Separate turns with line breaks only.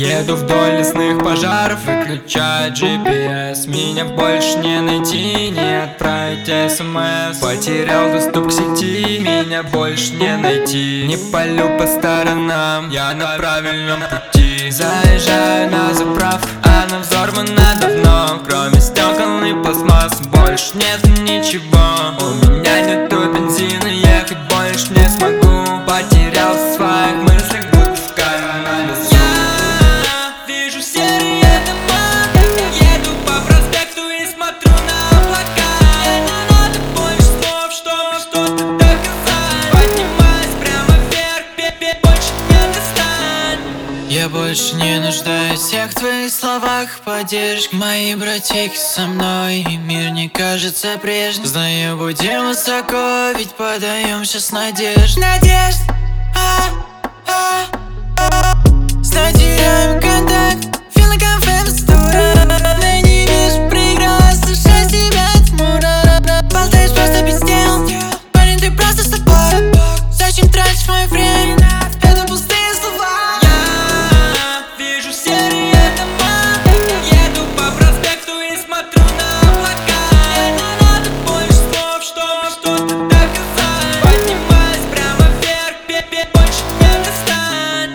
Еду вдоль лесных пожаров, выключаю GPS. Меня больше не найти, не отправить СМС. Потерял доступ к сети, меня больше не найти. Не палю по сторонам, я на правильном пути. Заезжаю на заправку, она взорвана давно. Кроме стекол и пластмасс больше нет ничего. У меня нету бензина, ехать больше не смогу. Потерялся в своих мыслях, будто в кармане. Я вижу серые дома, еду по проспекту и смотрю на облака. Мне не надо больше слов, чтобы что-то доказать. Поднимаюсь прямо вверх, больше не достать.
Я больше не нуждаюсь в всех твоих словах поддержки. Мои братики со мной, и мир не кажется прежним. Знаю, будем высоко, ведь подаемся с надежд. Надежд, знаю, теряем контакт, feel like I'm famous, но не вижу преград, слушай себя от мура. Болтаешь просто без дел, парень, ты просто с тобой. Зачем тратишь мое время? Это пустые слова.
Вижу серые дома, еду по проспекту и смотрю на облака. Мне не надо больше слов, чтобы что-то доказать. Поднимаюсь прямо вверх, больше не достать.